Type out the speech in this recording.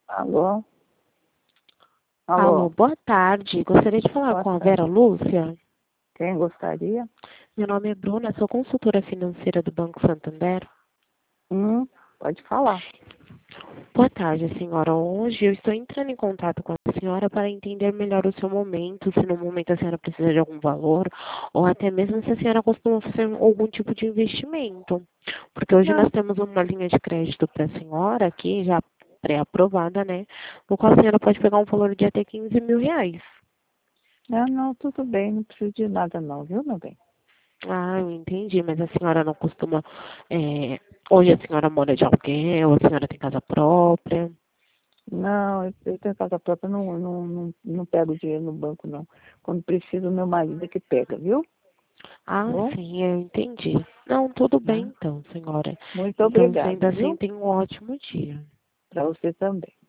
Alô? Alô, Alô? boa tarde. Gostaria de falar Boa com a tarde. Vera Lúcia. Quem gostaria? Meu nome é Bruna, sou consultora financeira do Banco Santander. Pode falar. Boa tarde, senhora. Hoje eu estou entrando em contato com a senhora para entender melhor o seu momento, se no momento a senhora precisa de algum valor, ou até mesmo se a senhora costuma fazer algum tipo de investimento. Porque hoje Não, nós temos uma linha de crédito para a senhora aqui, já pré-aprovada, né? No qual a senhora pode pegar um valor de até 15 mil reais. não, tudo bem, não preciso de nada não, viu, meu bem? Ah, eu entendi, mas a senhora não costuma. Hoje a senhora mora de aluguel, a senhora tem casa própria. Não, eu tenho casa própria, não pego dinheiro no banco, não. Quando preciso, meu marido é que pega, viu? Ah, Bom, sim, eu entendi. Não, tudo bem né? então, senhora. Muito Então, sendo obrigada, assim, viu? tenha um ótimo dia. Para você também.